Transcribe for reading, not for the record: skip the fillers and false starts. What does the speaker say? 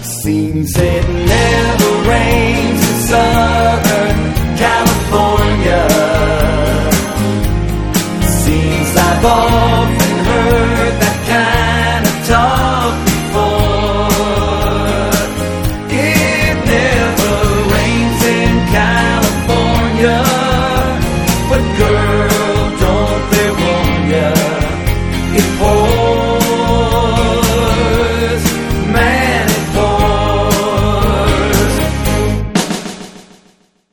Seems it never rains in Southern California. Seems I've often heard that kind of talk before. It never rains in California, but girl, don't they warn ya, it